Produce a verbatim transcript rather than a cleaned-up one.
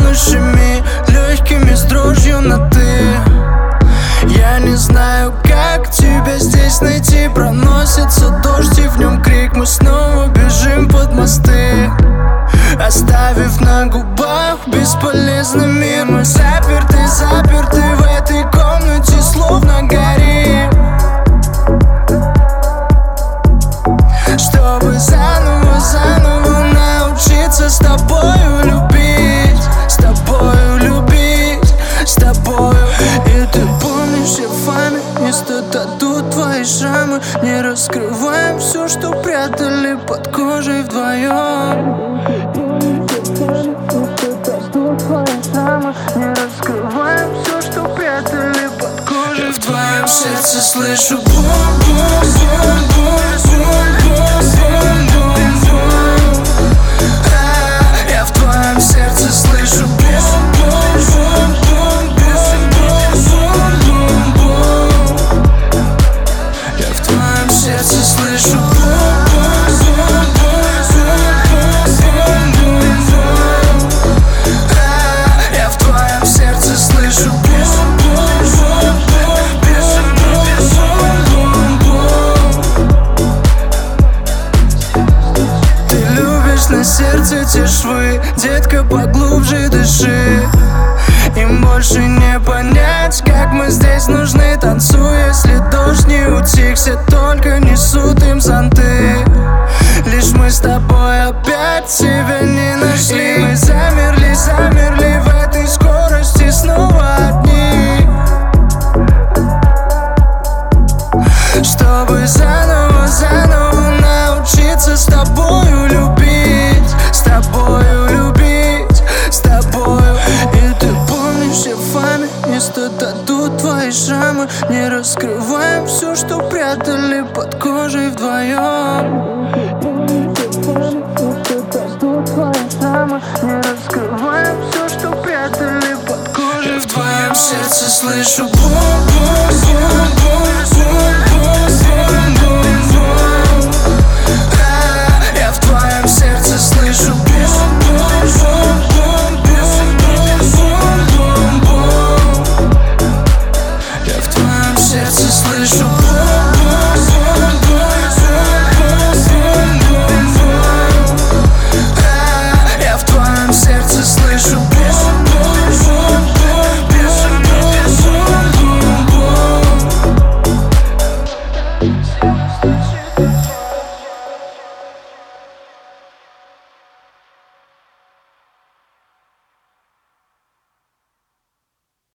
нашими легкими с дрожью на ты. Я не знаю, как тебя здесь найти. Проносится дождь и в нем крик. Мы снова бежим под мосты, оставив на губах бесполезный мир. Мы заперты, заперты в этой комнате, словно горим, чтобы заново, заново научиться с тобою любить, с тобою любить, с тобою. И ты помнишь все фами, вместо тату твои шрамы. Не раскрываем все, что прятали под кожей вдвоем. Не раскрываем все, что прятали под кожей. Я в твоем сердце слышу бум-бум-бум-бум-бум-бум-бум. Я в твоем сердце слышу бум-бум-бум-бум-бум-бум-бум. Я в твоем сердце слышу на сердце те швы, детка, поглубже дыши. Им больше не понять, как мы здесь нужны. Танцуй, если дождь не утих, все только несут им зонты. Лишь мы с тобой опять себя не нашли. И мы замерли, замерли в этой скорости, снова одни, чтобы заново, заново научиться с тобою любить, с тобою любить, с тобою. И ты помнишь все фами, вместо тату твои шрамы. Не раскрываем все, что прятали под кожей вдвоем. Не раскрываем все, что прятали под кожей. Я в твоем сердце слышу бум-бум.